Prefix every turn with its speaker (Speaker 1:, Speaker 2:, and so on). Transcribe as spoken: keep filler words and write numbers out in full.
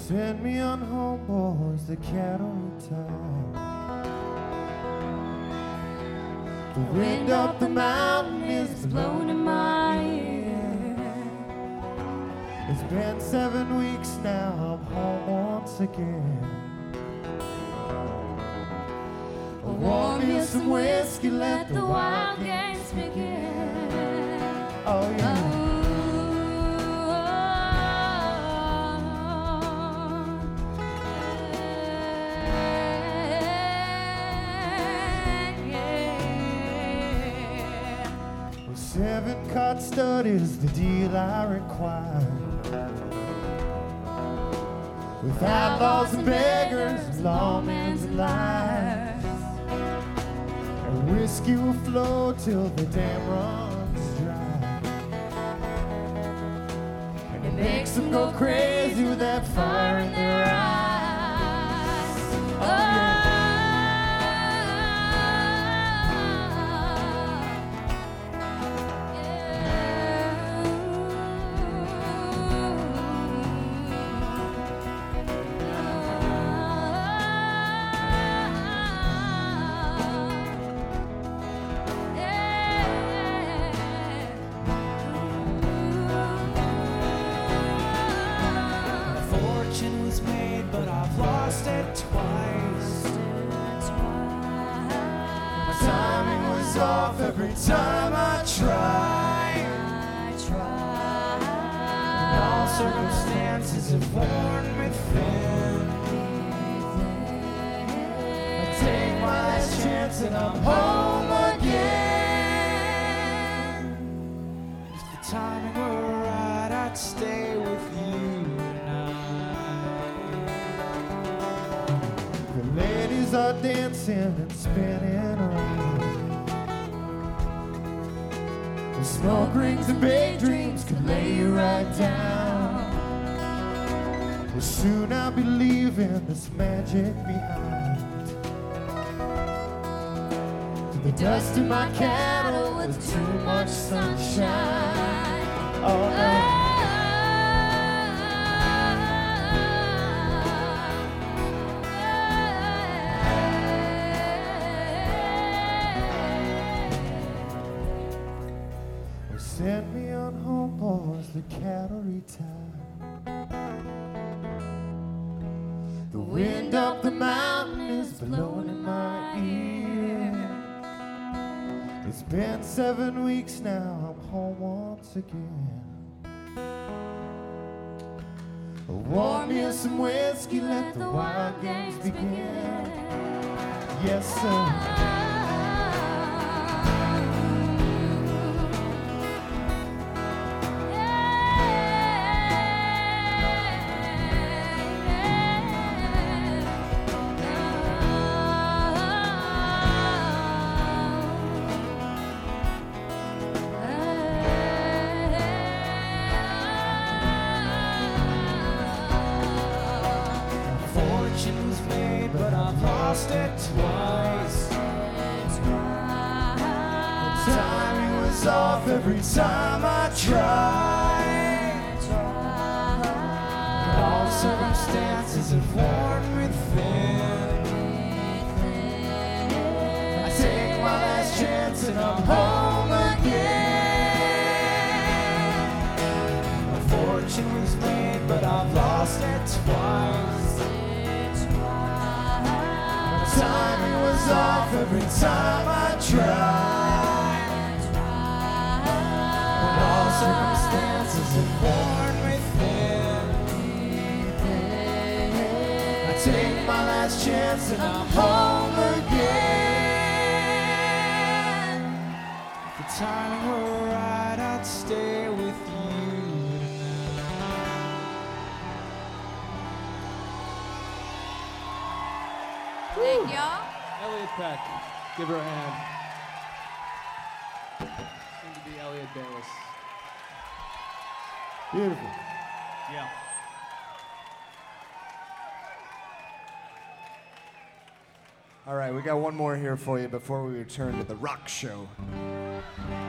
Speaker 1: Send me on home, boys, the cattle retire. The wind up the mountain is blowing in my ear. It's been seven weeks now, I'm home once again. Warm me some whiskey, let the wild games begin. Oh yeah. Seven card studies, the deal I require. With outlaws and beggars, lawmen and liars. And whiskey will flow till the dam runs dry. And it makes them go crazy with that fire in their eyes. Oh, yeah. Every time I try, I try. And all circumstances have worn me thin. I take my last chance and I'm home again. If the timing were right, I'd stay with you tonight. The ladies are dancing and spinning around. Smoke rings and big dreams could lay you right down. Well, soon I'll be leaving this magic behind. To the dust in my cattle with too much sunshine. Oh, oh. Send me on home, boys, the cattle retire. The wind up the mountain is blowing in my ear. It's been seven weeks now, I'm home once again. Warm me some whiskey, let the wild games begin. Yes, sir. But I've lost it twice. The timing was off every time I tried. And all circumstances have worn me thin. I take my last chance and I'm home again. My fortune was made, but I've lost it twice. Timing was off every time I tried. When all circumstances have worn me thin, I take my last chance and I'm home again. If the timing were right, I'd stay with you.
Speaker 2: Thank y'all.
Speaker 3: Elliot Peck, give her a hand. Soon to be Elliot Bayless.
Speaker 1: Beautiful.
Speaker 3: Yeah.
Speaker 1: All right, we got one more here for you before we return to the rock show.